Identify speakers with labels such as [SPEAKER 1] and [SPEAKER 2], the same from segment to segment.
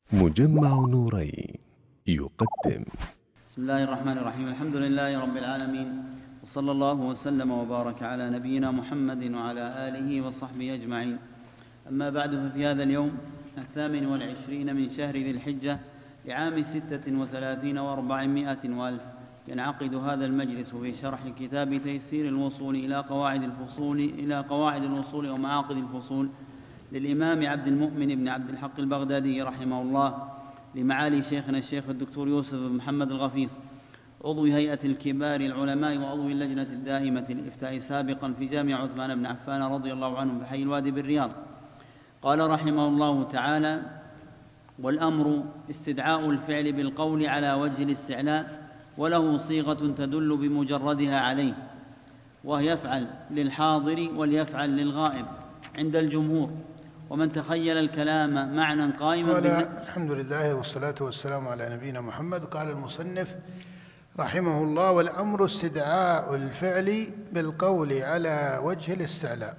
[SPEAKER 1] مجمع نورين يقدم.
[SPEAKER 2] بسم الله الرحمن الرحيم. الحمد لله رب العالمين، وصلى الله وسلم وبارك على نبينا محمد وعلى آله وصحبه أجمعين. أما بعد، ففي هذا اليوم 28 من شهر ذي الحجة لعام 36 و400 وألف ينعقد هذا المجلس في شرح كتاب تيسير الوصول إلى قواعد الوصول ومعاقد الفصول للإمام عبد المؤمن بن عبد الحق البغدادي رحمه الله، لمعالي شيخنا الشيخ الدكتور يوسف بن محمد الغفيص، عضو هيئة الكبار العلماء وعضو اللجنة الدائمة للإفتاء سابقا في جامع عثمان بن عفان رضي الله عنه بحي الوادي بالرياض. قال رحمه الله تعالى: والأمر استدعاء الفعل بالقول على وجه الاستعلاء، وله صيغة تدل بمجردها عليه، وهي يفعل للحاضر وليفعل للغائب عند الجمهور. ومن تخيل الكلام معنى قائما
[SPEAKER 3] قال الحمد لله والصلاة والسلام على نبينا محمد. قال المصنف رحمه الله: والأمر استدعاء الفعل بالقول على وجه الاستعلاء.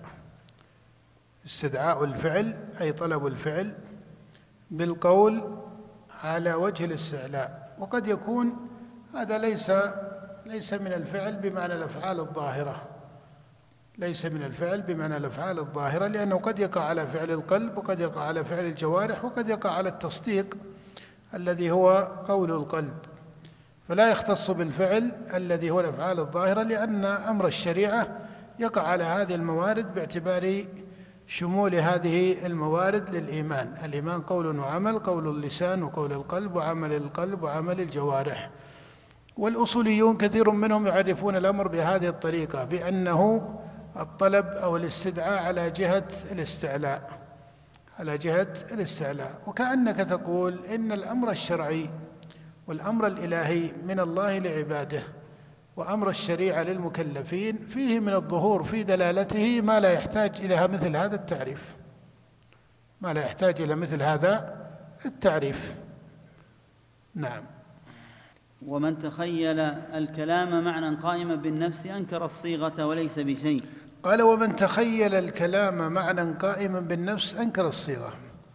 [SPEAKER 3] استدعاء الفعل أي طلب الفعل بالقول على وجه الاستعلاء. وقد يكون هذا ليس من الفعل بمعنى الأفعال الظاهرة، ليس من الفعل بمعنى الأفعال الظاهرة، لأنه قد يقع على فعل القلب، وقد يقع على فعل الجوارح، وقد يقع على التصديق الذي هو قول القلب، فلا يختص بالفعل الذي هو الأفعال الظاهرة، لأن أمر الشريعة يقع على هذه الموارد باعتبار شمول هذه الموارد للإيمان. الإيمان قول وعمل، قول اللسان وقول القلب وعمل القلب وعمل الجوارح. والأصوليون كثير منهم يعرفون الأمر بهذه الطريقة، بأنه الطلب أو الاستدعاء على جهة الاستعلاء، على جهة الاستعلاء. وكأنك تقول إن الأمر الشرعي والأمر الإلهي من الله لعباده، وأمر الشريعة للمكلفين فيه من الظهور في دلالته ما لا يحتاج إلى مثل هذا التعريف، ما لا يحتاج إلى مثل هذا التعريف. نعم.
[SPEAKER 2] ومن تخيل الكلام معنى قائما بالنفس أنكر الصيغة وليس بشيء.
[SPEAKER 3] قال: ومن تخيل الكلام معنى قائما بالنفس أنكر الصيغة.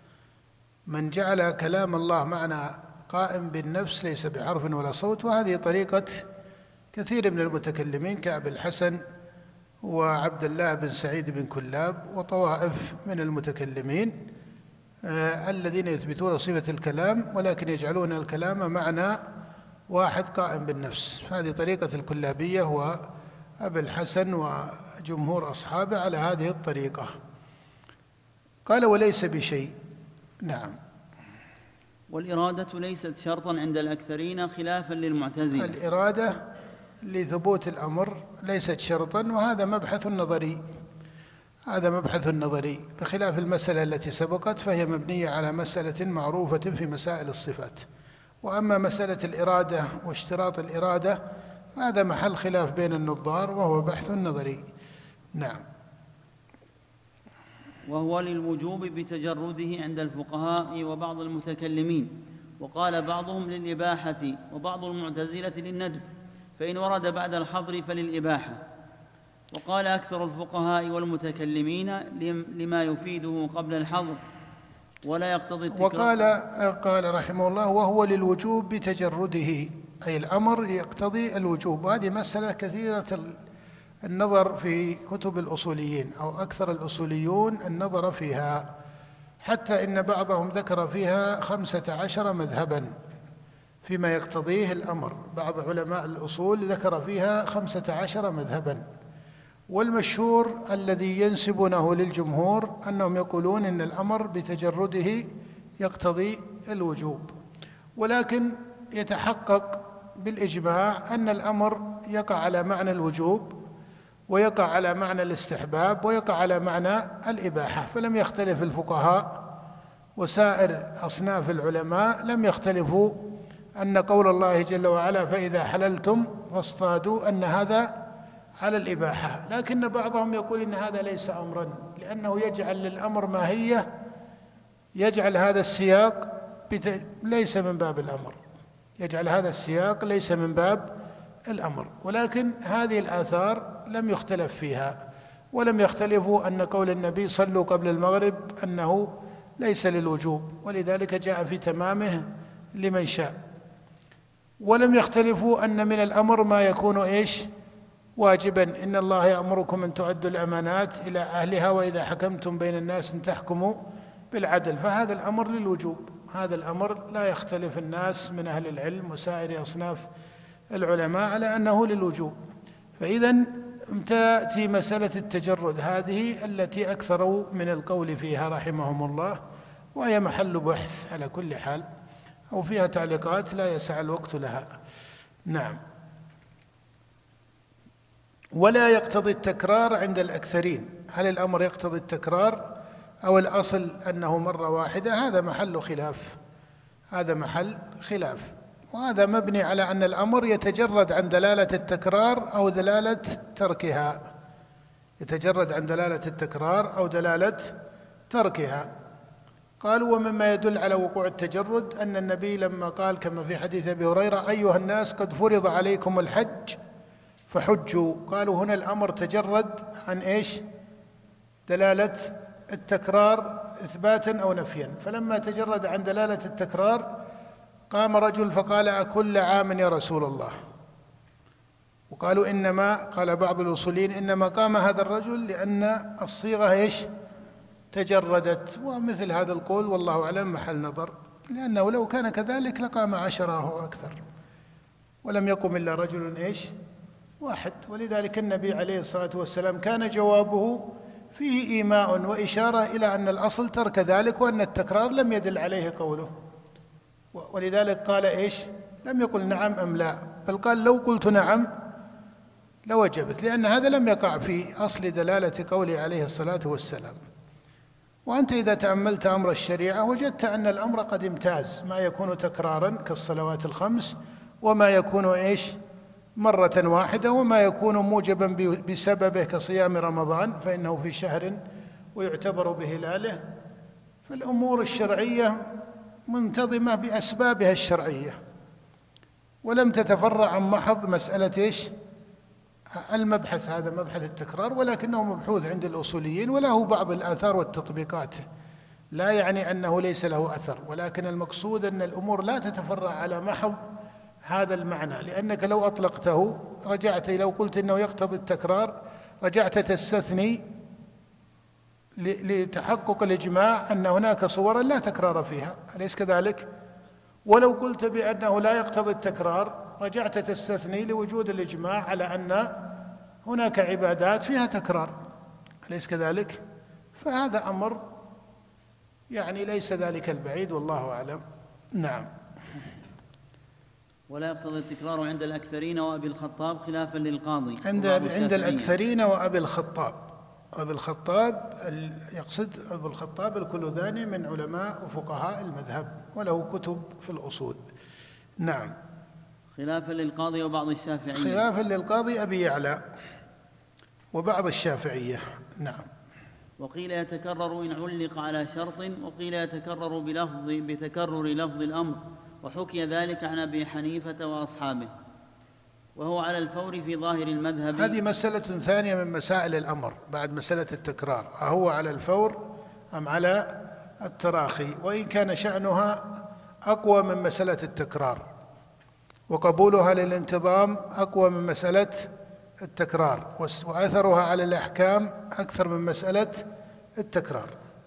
[SPEAKER 3] من جعل كلام الله معنى قائم بالنفس ليس بحرف ولا صوت، وهذه طريقة كثير من المتكلمين كأبي الحسن وعبد الله بن سعيد بن كلاب وطوائف من المتكلمين الذين يثبتون صفة الكلام ولكن يجعلون الكلام معنى واحد قائم بالنفس. هذه طريقة الكلابية وأبي الحسن وجمهور أصحابه على هذه الطريقة. قال: وليس بشيء. نعم.
[SPEAKER 2] والإرادة ليست شرطا عند الأكثرين خلافا للمعتزلة.
[SPEAKER 3] الإرادة لثبوت الأمر ليست شرطا، وهذا مبحث نظري، هذا مبحث نظري، بخلاف المسألة التي سبقت فهي مبنية على مسألة معروفة في مسائل الصفات. وأما مسألة الإرادة واشتراط الإرادة هذا محل خلاف بين النظار، وهو بحث نظري. نعم.
[SPEAKER 2] وهو للوجوب بتجرده عند الفقهاء وبعض المتكلمين، وقال بعضهم للإباحة وبعض المعتزلة للندب، فإن ورد بعد الحظر فللإباحة. وقال أكثر الفقهاء والمتكلمين لما يفيده قبل الحظر ولا يقتضي التكرار.
[SPEAKER 3] وقال رحمه الله: وهو للوجوب بتجرده، أي الأمر يقتضي الوجوب. وهذه مسألة كثيرة النظر في كتب الأصوليين، أو أكثر الأصوليون النظر فيها، حتى إن بعضهم ذكر فيها 15 مذهبا فيما يقتضيه الأمر. بعض علماء الأصول ذكر فيها 15 مذهبا. والمشهور الذي ينسبونه للجمهور أنهم يقولون إن الأمر بتجرده يقتضي الوجوب، ولكن يتحقق بالإجماع أن الأمر يقع على معنى الوجوب، ويقع على معنى الاستحباب، ويقع على معنى الإباحة. فلم يختلف الفقهاء وسائر أصناف العلماء لم يختلفوا أن قول الله جل وعلا: فإذا حللتم فاصطادوا، أن هذا على الإباحة. لكن بعضهم يقول إن هذا ليس أمرا، لأنه يجعل للأمر ماهية، يجعل هذا السياق ليس من باب الأمر، يجعل هذا السياق ليس من باب الأمر. ولكن هذه الآثار لم يختلف فيها، ولم يختلفوا أن قول النبي صلوا قبل المغرب أنه ليس للوجوب، ولذلك جاء في تمامه لمن شاء. ولم يختلفوا أن من الأمر ما يكون واجبا، إن الله يأمركم أن تؤدوا الأمانات إلى أهلها وإذا حكمتم بين الناس أن تحكموا بالعدل، فهذا الأمر للوجوب. هذا الأمر لا يختلف الناس من أهل العلم وسائر أصناف العلماء على أنه للوجوب. فإذا تأتي مسألة التجرد هذه التي أكثروا من القول فيها رحمهم الله، وهي محل بحث على كل حال، أو فيها تعليقات لا يسع الوقت لها. نعم. ولا يقتضي التكرار عند الأكثرين. هل الأمر يقتضي التكرار أو الأصل أنه مرة واحدة؟ هذا محل خلاف، وهذا مبني على أن الأمر يتجرد عن دلالة التكرار أو دلالة تركها، قالوا ومما يدل على وقوع التجرد أن النبي لما قال كما في حديث أبي هريرة أيها الناس قد فرض عليكم الحج فحجوا، قالوا هنا الأمر تجرد عن دلالة التكرار إثباتا أو نفيا. فلما تجرد عن دلالة التكرار قام رجل فقال أكل عام يا رسول الله، وقالوا إنما، قال بعض الأصوليين إنما قام هذا الرجل لأن الصيغة تجردت، ومثل هذا القول والله أعلم محل نظر، لأنه لو كان كذلك لقام 10 أو أكثر، ولم يقم إلا رجل واحد. ولذلك النبي عليه الصلاة والسلام كان جوابه فيه إيماء وإشارة إلى أن الأصل ترك ذلك، وأن التكرار لم يدل عليه قوله، ولذلك قال لم يقل نعم أم لا، بل قال لو قلت نعم لوجبت، لأن هذا لم يقع في أصل دلالة قوله عليه الصلاة والسلام. وأنت إذا تأملت أمر الشريعة وجدت أن الأمر قد امتاز، ما يكون تكرارا كالصلوات الخمس، وما يكون مرة واحدة، وما يكون موجبا بسببه كصيام رمضان فإنه في شهر ويعتبر بهلاله. فالأمور الشرعية منتظمة بأسبابها الشرعية، ولم تتفرع عن محض مسألة المبحث، هذا مبحث التكرار، ولكنه مبحوث عند الأصوليين وله بعض الآثار والتطبيقات، لا يعني أنه ليس له أثر، ولكن المقصود أن الأمور لا تتفرع على محض هذا المعنى، لأنك لو أطلقته رجعت، لو قلت إنه يقتضي التكرار رجعت تستثني لتحقق الإجماع أن هناك صورا لا تكرار فيها، أليس كذلك؟ ولو قلت بأنه لا يقتضي التكرار رجعت تستثني لوجود الإجماع على أن هناك عبادات فيها تكرار، أليس كذلك؟ فهذا أمر ليس ذلك البعيد، والله أعلم. نعم.
[SPEAKER 2] ولا يقتضي التكرار عند الأكثرين وأبي الخطاب خلافا للقاضي.
[SPEAKER 3] عند الأكثرين وأبي الخطاب، أبي الخطاب يقصد أبو الخطاب الكلذاني من علماء وفقهاء المذهب، وله كتب في الأصول. نعم.
[SPEAKER 2] خلافا للقاضي وبعض الشافعية.
[SPEAKER 3] خلافا للقاضي أبي يعلى وبعض الشافعية. نعم.
[SPEAKER 2] وقيل يتكرر إن علق على شرط، وقيل يتكرر بتكرر لفظ الأمر، وحكي ذلك عن أبي حنيفة وأصحابه، وهو على الفور في ظاهر المذهب.
[SPEAKER 3] هذه مسألة ثانية من مسائل الأمر بعد مسألة التكرار، أهو على الفور أم على التراخي؟ وإن كان شأنها أقوى من مسألة التكرار، وقبولها للانتظام أقوى من مسألة التكرار، وأثرها على الأحكام أكثر من مسألة التكرار.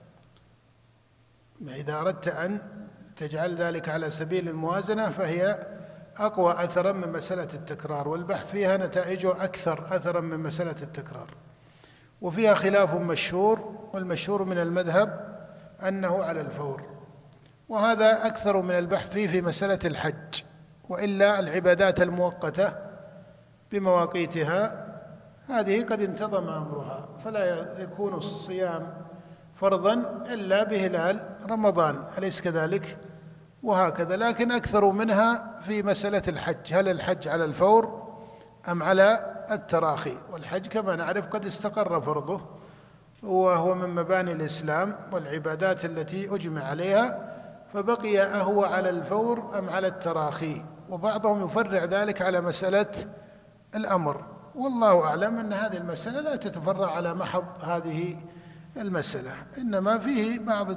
[SPEAKER 3] إذا أردت أن تجعل ذلك على سبيل الموازنة فهي أقوى أثرا من مسألة التكرار، والبحث فيها نتائجه أكثر أثرا من مسألة التكرار، وفيها خلاف مشهور، والمشهور من المذهب أنه على الفور، وهذا أكثر من البحث فيه في مسألة الحج، وإلا العبادات المؤقتة بمواقيتها هذه قد انتظم أمرها، فلا يكون الصيام فرضا إلا بهلال رمضان، أليس كذلك؟ وهكذا، لكن أكثر منها في مسألة الحج، هل الحج على الفور أم على التراخي؟ والحج كما نعرف قد استقر فرضه، وهو من مباني الإسلام والعبادات التي أجمع عليها، فبقي أهو على الفور أم على التراخي، وبعضهم يفرع ذلك على مسألة الأمر، والله أعلم أن هذه المسألة لا تتفرع على محض هذه المسألة، إنما فيه بعض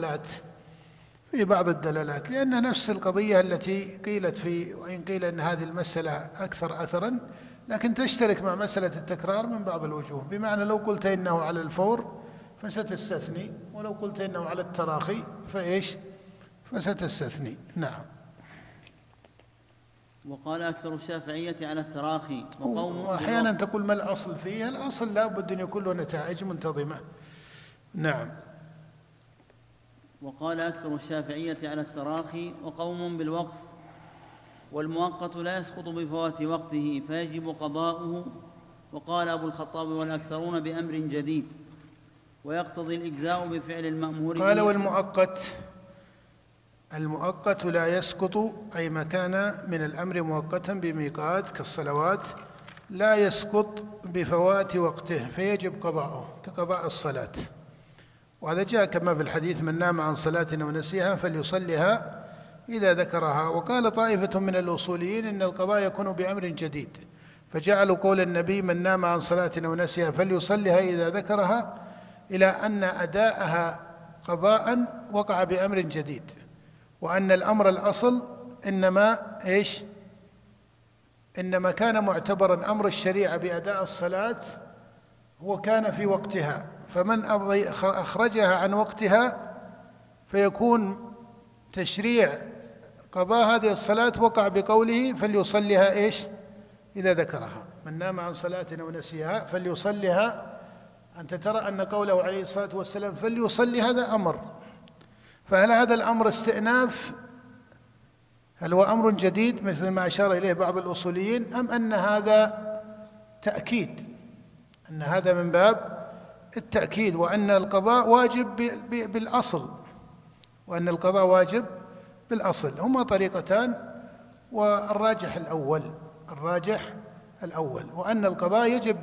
[SPEAKER 3] الدلالات، لأن نفس القضية التي قيلت وإن قيل أن هذه المسألة أكثر أثرا، لكن تشترك مع مسألة التكرار من بعض الوجوه، بمعنى لو قلت إنه على الفور فستستثني، ولو قلت إنه على التراخي فستستثني. نعم.
[SPEAKER 2] وقال أكثر الشافعية على التراخي
[SPEAKER 3] وأحيانا تقول ما الأصل فيه؟ الأصل لا بد أن يكون له نتائج منتظمة. نعم.
[SPEAKER 2] وقال أكثر الشافعية على التراخي وقوم بالوقف، والمؤقت لا يسقط بفوات وقته فيجب قضاؤه. وقال أبو الخطاب والأكثرون بأمر جديد، ويقتضي الإجزاء بفعل المأمور.
[SPEAKER 3] قال المؤقت لا يسقط، أي ما كان من الأمر مؤقتا بميقات كالصلوات لا يسقط بفوات وقته فيجب قضاؤه كقضاء الصلاة، وهذا جاء كما في الحديث: من نام عن صلاة ونسيها فليصلها إذا ذكرها. وقال طائفة من الأصوليين إن القضاء يكون بأمر جديد، فجعلوا قول النبي من نام عن صلاة ونسيها فليصلها إذا ذكرها إلى أن أداءها قضاء وقع بأمر جديد، وأن الأمر الأصل إنما كان معتبرا أمر الشريعة بأداء الصلاة هو كان في وقتها، فمن أخرجها عن وقتها فيكون تشريع قضاء هذه الصلاة وقع بقوله فليصلها إذا ذكرها. من نام عن صلاة ونسيها فليصلها، أنت ترى أن قوله عليه الصلاة والسلام فليصلي هذا أمر، فهل هذا الأمر استئناف؟ هل هو أمر جديد مثل ما أشار إليه بعض الأصوليين، أم أن هذا تأكيد، أن هذا من باب التأكيد، وأن القضاء واجب بالأصل، وأن القضاء واجب بالأصل؟ هما طريقتان، والراجح الأول وأن القضاء يجب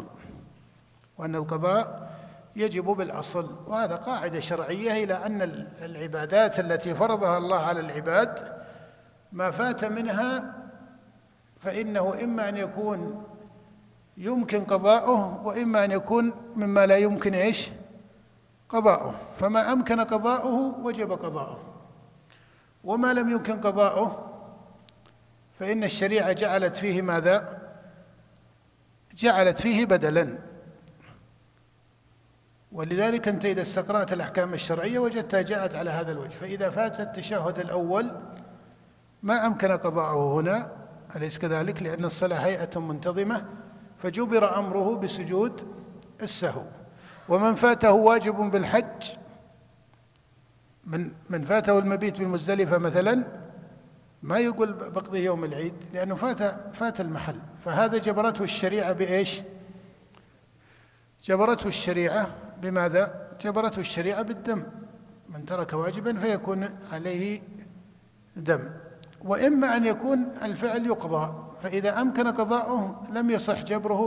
[SPEAKER 3] بالأصل، وهذا قاعدة شرعية إلى أن العبادات التي فرضها الله على العباد ما فات منها فإنه إما أن يكون يمكن قضاؤه، وإما أن يكون مما لا يمكن قضاؤه، فما أمكن قضاؤه وجب قضاؤه، وما لم يمكن قضاؤه فإن الشريعة جعلت فيه ماذا؟ جعلت فيه بدلا. ولذلك أنت إذا استقرأت الأحكام الشرعية وجدتها جاءت على هذا الوجه، فإذا فات التشهد الأول ما أمكن قضاؤه هنا، أليس كذلك؟ لأن الصلاة هيئة منتظمة فجبر أمره بسجود السهو. ومن فاته واجب بالحج، من فاته المبيت بالمزدلفة مثلا ما يقول بقضي يوم العيد لأنه فات المحل، فهذا جبرته الشريعة جبرته الشريعة بماذا؟ جبرته الشريعة بالدم، من ترك واجبا فيكون عليه دم. وإما أن يكون الفعل يقضى، فإذا أمكن قضاؤه لم يصح جبره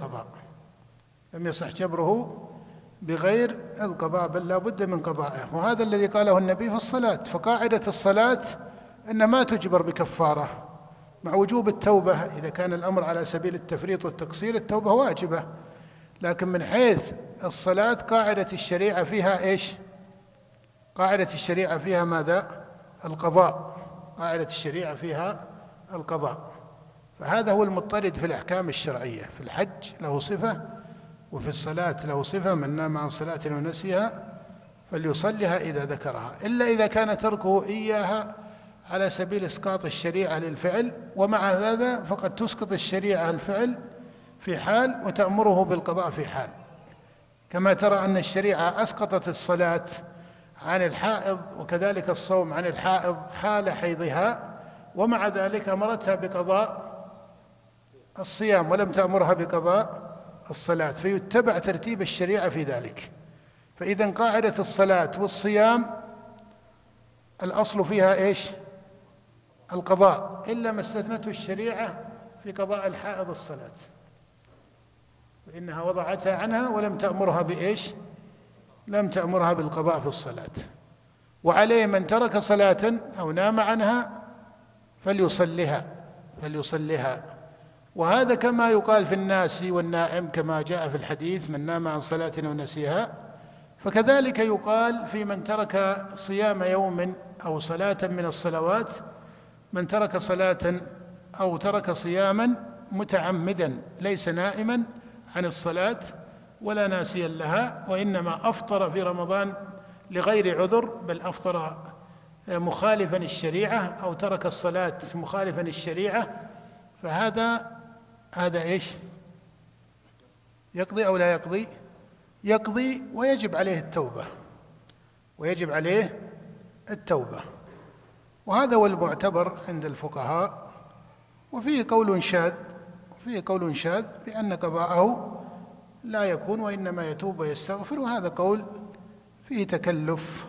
[SPEAKER 3] بغير القضاء، بل لا بد من قضائه. وهذا الذي قاله النبي في الصلاة، فقاعدة الصلاة إن ما تجبر بكفارة، مع وجوب التوبة إذا كان الأمر على سبيل التفريط والتقصير التوبة واجبة، لكن من حيث الصلاة قاعدة الشريعة فيها قاعدة الشريعة فيها ماذا؟ القضاء، قاعدة الشريعة فيها القضاء. فهذا هو المضطرد في الأحكام الشرعية، في الحج له صفة وفي الصلاة له صفة: من نام عن صلاة ونسيها فليصلها إذا ذكرها، إلا إذا كان تركه إياها على سبيل إسقاط الشريعة للفعل، ومع هذا فقد تسقط الشريعة الفعل في حال وتأمره بالقضاء في حال، كما ترى أن الشريعة أسقطت الصلاة عن الحائض وكذلك الصوم عن الحائض حال حيضها، ومع ذلك أمرتها بقضاء الصيام ولم تأمرها بقضاء الصلاة، فيتبع ترتيب الشريعة في ذلك. فإذا قاعدة الصلاة والصيام الأصل فيها القضاء، إلا ما استثنته الشريعة في قضاء الحائض الصلاة، فإنها وضعتها عنها ولم تأمرها لم تأمرها بالقضاء في الصلاة. وعليه من ترك صلاة أو نام عنها فليصلها. وهذا كما يقال في الناس والنائم، كما جاء في الحديث: من نام عن صلاة ونسيها فكذلك يقال في من ترك صيام يوم أو صلاة من الصلوات: من ترك صلاة أو ترك صياما متعمدا ليس نائما عن الصلاة ولا ناسيا لها، وإنما أفطر في رمضان لغير عذر، بل أفطر مخالفا الشريعة أو ترك الصلاة مخالفا الشريعة، فهذا إيش؟ يقضي أو لا يقضي؟ يقضي، ويجب عليه التوبة، ويجب عليه التوبة. وهذا هو المعتبر عند الفقهاء. وفيه قول شاذ بأن قضاءه لا يكون وإنما يتوب ويستغفر، وهذا قول فيه تكلف،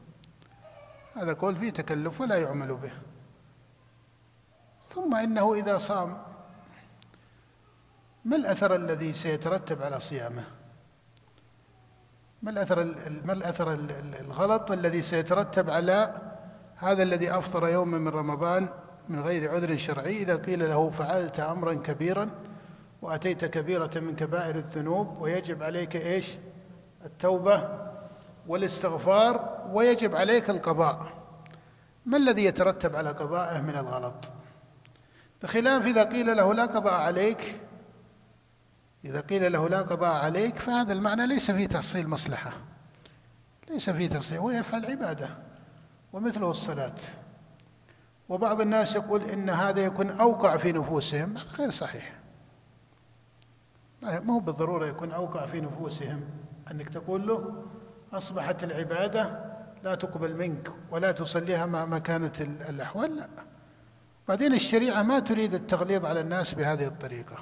[SPEAKER 3] ولا يعمل به. ثم إنه إذا صام ما الأثر الذي سيترتب على صيامه؟ ما الأثر الغلط الذي سيترتب على هذا الذي أفطر يوما من رمضان من غير عذر شرعي، إذا قيل له فعلت أمرا كبيرا وأتيت كبيرة من كبائر الذنوب ويجب عليك إيش؟ التوبة والاستغفار، ويجب عليك القضاء. ما الذي يترتب على قضائه من الغلط؟ بخلاف إذا قيل له لا قضاء عليك، فهذا المعنى ليس فيه تحصيل مصلحة، ويفعل عبادة ومثله الصلاة. وبعض الناس يقول إن هذا يكون أوقع في نفوسهم، غير صحيح. ما هو بالضرورة يكون أوقع في نفوسهم أنك تقول له أصبحت العبادة لا تقبل منك ولا تصليها مهما كانت الأحوال، لا. بعدين الشريعة ما تريد التغليظ على الناس بهذه الطريقة،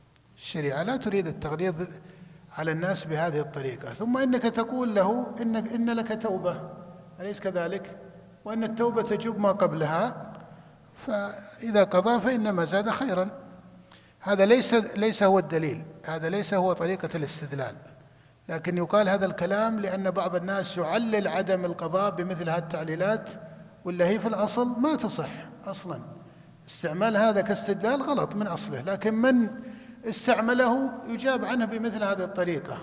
[SPEAKER 3] ثم إنك تقول له إن لك توبة، أليس كذلك؟ وأن التوبة تجب ما قبلها، فإذا قضى فإنما زاد خيرا. هذا ليس هو الدليل، هذا ليس هو طريقة الاستدلال، لكن يقال هذا الكلام لأن بعض الناس يعلل عدم القضاء بمثل هذه التعليلات، واللي هي في الأصل ما تصح أصلا. استعمال هذا كاستدلال غلط من أصله، لكن من استعمله يجاب عنه بمثل هذه الطريقة،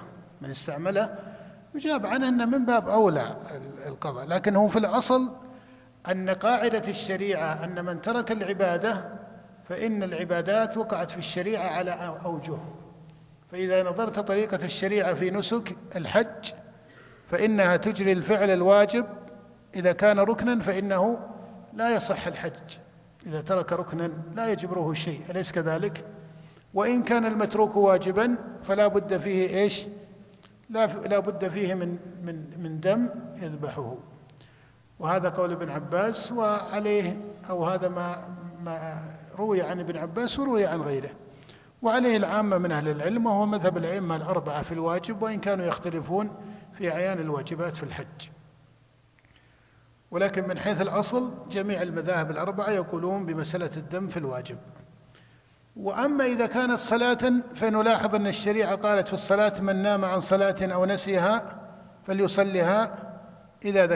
[SPEAKER 3] أن من باب أولى القضاء. لكن هو في الأصل أن قاعدة الشريعة أن من ترك العبادة فإن العبادات وقعت في الشريعة على أوجه. فإذا نظرت طريقة الشريعة في نسك الحج فإنها تجري الفعل الواجب، إذا كان ركنا فإنه لا يصح الحج، إذا ترك ركنا لا يجبره شيء، أليس كذلك؟ وإن كان المتروك واجبا فلا بد فيه إيش؟ لا بد فيه من دم يذبحه. وهذا قول ابن عباس، وعليه أو هذا ما روي عن ابن عباس وروي عن غيره، وعليه العامة من أهل العلم، وهو مذهب الأئمة الأربعة في الواجب، وإن كانوا يختلفون في أعيان الواجبات في الحج. ولكن من حيث الأصل جميع المذاهب الأربعة يقولون بمسألة الدم في الواجب. وأما إذا كانت صلاة فنلاحظ أن الشريعة قالت في الصلاة: من نام عن صلاة أو نسيها فليصلها إذا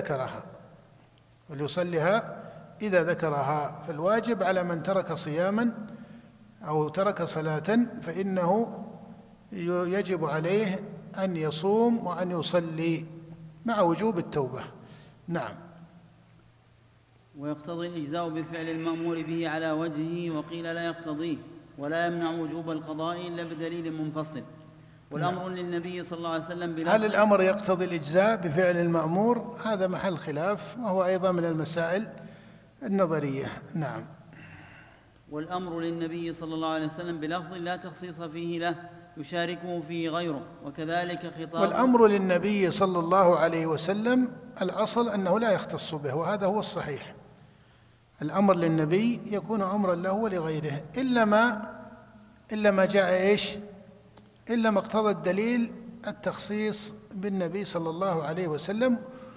[SPEAKER 3] ذكرها. فالواجب على من ترك صياما أو ترك صلاة فإنه يجب عليه أن يصوم وأن يصلي مع وجوب التوبة. نعم.
[SPEAKER 2] ويقتضي الإجزاء بفعل المأمور به على وجهه، وقيل لا يقتضيه ولا يمنع وجوب القضاء إلا بدليل منفصل. والأمر للنبي صلى الله عليه وسلم
[SPEAKER 3] هل الأمر يقتضي الإجزاء بفعل المأمور؟ هذا محل خلاف، وهو أيضا من المسائل النظرية. نعم.
[SPEAKER 2] والأمر للنبي صلى الله عليه وسلم بلفظ لا تخصيص فيه له يشاركه فيه غيره، وكذلك خطاب.
[SPEAKER 3] والأمر للنبي صلى الله عليه وسلم الأصل أنه لا يختص به، وهذا هو الصحيح. الأمر للنبي يكون أمرا له ولغيره، إلا ما جاء إيش؟ إلا ما اقتضى الدليل التخصيص بالنبي صلى الله عليه وسلم.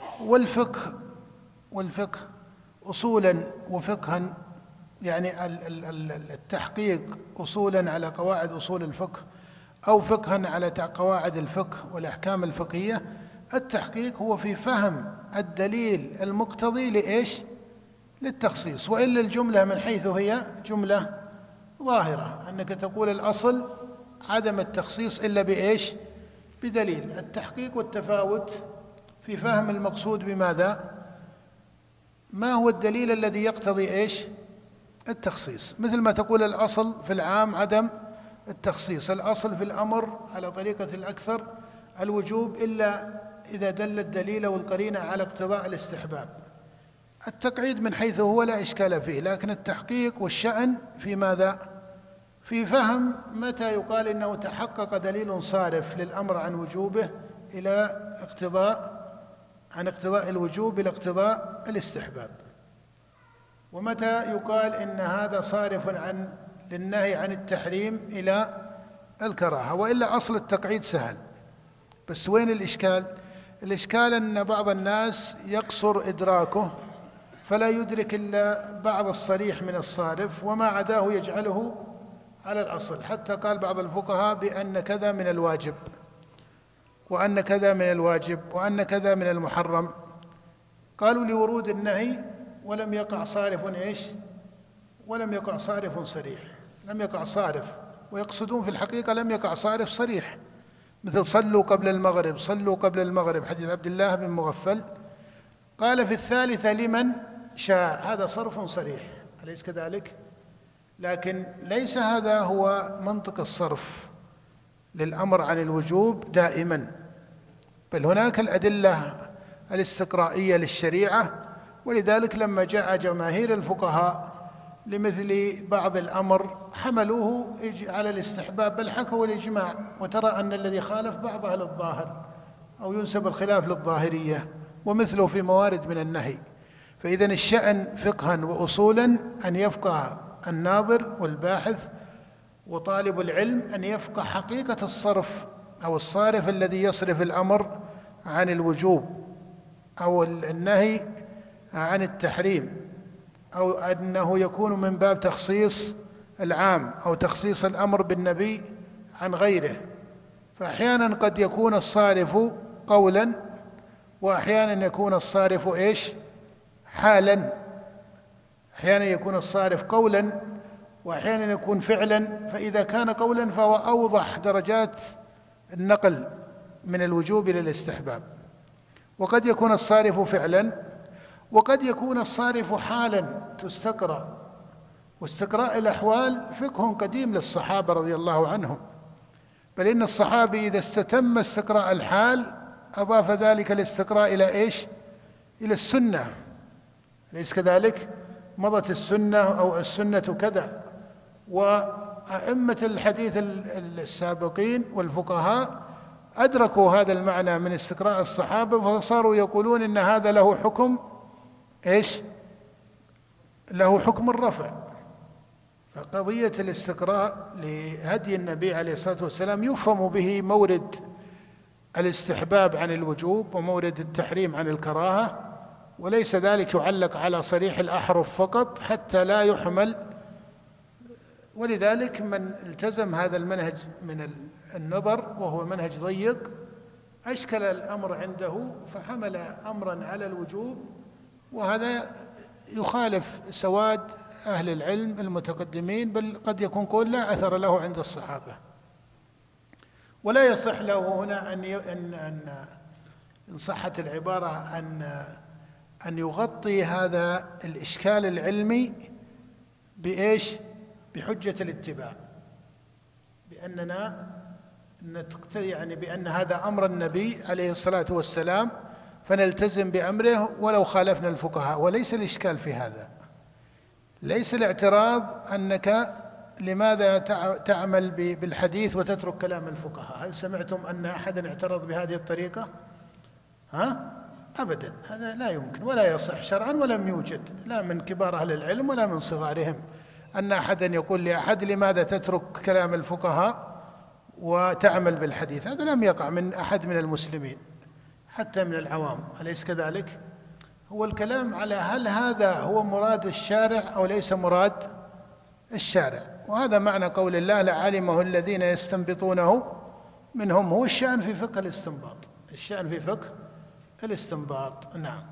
[SPEAKER 3] والفقه أصولا وفقها، يعني التحقيق أصولا على قواعد أصول الفقه، أو فقها على قواعد الفقه والأحكام الفقهية. التحقيق هو في فهم الدليل المقتضي لإيش؟ للتخصيص. وإلا الجملة من حيث هي جملة ظاهرة، أنك تقول الأصل عدم التخصيص إلا بإيش؟ بدليل. التحقيق والتفاوت في فهم المقصود بماذا؟ ما هو الدليل الذي يقتضي إيش؟ التخصيص. مثل ما تقول الأصل في العام عدم التخصيص، الأصل في الأمر على طريقة الأكثر الوجوب إلا إذا دل الدليل والقرينة على اقتضاء الاستحباب. التقعيد من حيث هو لا إشكال فيه، لكن التحقيق والشأن في ماذا؟ في فهم متى يقال إنه تحقق دليل صارف للأمر عن وجوبه إلى عن اقتضاء الوجوب إلى اقتضاء الاستحباب، ومتى يقال إن هذا صارف للنهي عن التحريم إلى الكراهة. وإلا أصل التقعيد سهل، بس وين الإشكال؟ الإشكال أن بعض الناس يقصر إدراكه فلا يدرك إلا بعض الصريح من الصارف، وما عداه يجعله على الأصل. حتى قال بعض الفقهاء بأن كذا من الواجب، وأن كذا من الواجب، وأن كذا من المحرم، قالوا لورود النهي ولم يقع صارف إيش؟ ولم يقع صارف صريح، لم يقع صارف، ويقصدون في الحقيقة لم يقع صارف صريح، مثل صلوا قبل المغرب، صلوا قبل المغرب، حديث عبد الله بن مغفل. قال في الثالثة لمن شاء، هذا صرف صريح، أليس كذلك؟ لكن ليس هذا هو منطق الصرف للأمر عن الوجوب دائما، بل هناك الأدلة الاستقرائية للشريعة. ولذلك لما جاء جماهير الفقهاء لمثل بعض الأمر حملوه على الاستحباب، بل حكوا الإجماع، وترى أن الذي خالف بعض أهل الظاهر أو ينسب الخلاف للظاهرية، ومثله في موارد من النهي. فإذا الشأن فقها وأصولا أن يفقه الناظر والباحث وطالب العلم أن يفقه حقيقة الصرف أو الصارف الذي يصرف الأمر عن الوجوب أو النهي عن التحريم، أو أنه يكون من باب تخصيص العام أو تخصيص الأمر بالنبي عن غيره. فأحيانا قد يكون الصارف قولا، وأحيانا يكون الصارف إيش؟ حالا. أحيانا يكون الصارف قولا، وأحيانا يكون فعلا. فإذا كان قولا فهو أوضح درجات النقل من الوجوب إلى الاستحباب، وقد يكون الصارف فعلا، وقد يكون الصارف حالا تستقرأ. واستقراء الأحوال فقه قديم للصحابة رضي الله عنهم، بل إن الصحابي إذا استتم استقراء الحال أضاف ذلك الاستقراء إلى إيش؟ إلى السنة، ليس كذلك؟ مضت السنة أو السنة كذا. وأئمة الحديث السابقين والفقهاء أدركوا هذا المعنى من استقراء الصحابة، فصاروا يقولون إن هذا له حكم إيش؟ له حكم الرفع. فقضية الاستقراء لهدي النبي عليه الصلاة والسلام يفهم به مورد الاستحباب عن الوجوب ومورد التحريم عن الكراهة، وليس ذلك يعلق على صريح الأحرف فقط حتى لا يحمل. ولذلك من التزم هذا المنهج من النظر وهو منهج ضيق أشكل الأمر عنده فحمل أمرا على الوجوب، وهذا يخالف سواد أهل العلم المتقدمين، بل قد يكون قول لا أثر له عند الصحابة. ولا يصح له هنا إن صحت العبارة أن يغطي هذا الإشكال العلمي بإيش؟ بحجة الاتباع، بأننا يعني بأن هذا أمر النبي عليه الصلاة والسلام فنلتزم بأمره ولو خالفنا الفقهاء. وليس الإشكال في هذا، ليس الاعتراض أنك لماذا تعمل بالحديث وتترك كلام الفقهاء. هل سمعتم أن أحدا اعترض بهذه الطريقة؟ أبدا، هذا لا يمكن ولا يصح شرعا، ولم يوجد لا من كبار أهل العلم ولا من صغارهم أن أحدا يقول لأحد لماذا تترك كلام الفقهاء وتعمل بالحديث. هذا لم يقع من أحد من المسلمين حتى من العوام، أليس كذلك؟ هو الكلام على هل هذا هو مراد الشارع أو ليس مراد الشارع، وهذا معنى قول الله لعلمه الذين يستنبطونه منهم. هو الشأن في فقه الاستنباط، الشأن في فقه الاستنباط. نعم.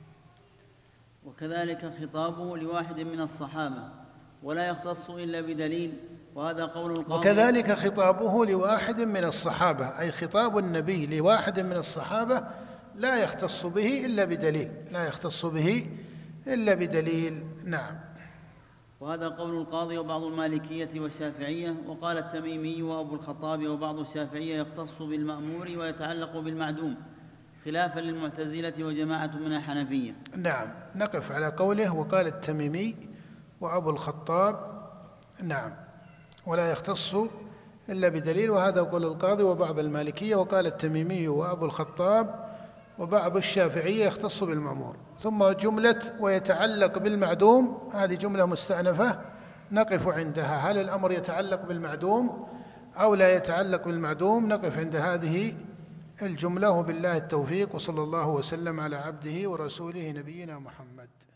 [SPEAKER 2] وكذلك خطابه لواحد من الصحابة ولا يختص إلا بدليل، وهذا قول القاضي.
[SPEAKER 3] وكذلك خطابه لواحد من الصحابة، أي خطاب النبي لواحد من الصحابة لا يختص به إلا بدليل، لا يختص به إلا بدليل. نعم.
[SPEAKER 2] وهذا قول القاضي وبعض المالكية والشافعية. وقال التميمي وأبو الخطاب وبعض الشافعية يختص بالمأمور ويتعلق بالمعدوم، خلافا للمعتزلة وجماعة من الحنفية.
[SPEAKER 3] نعم، نقف على قوله وقال التميمي وأبو الخطاب. نعم، ولا يختص إلا بدليل، وهذا قول القاضي وبعض المالكية. وقال التميمي وأبو الخطاب وبعض الشافعية يختص بالمأمور. ثم جملة ويتعلق بالمعدوم، هذه جملة مستأنفة نقف عندها، هل الأمر يتعلق بالمعدوم أو لا يتعلق بالمعدوم؟ نقف عند هذه الجملة، وبالله التوفيق، وصلى الله وسلم على عبده ورسوله نبينا محمد.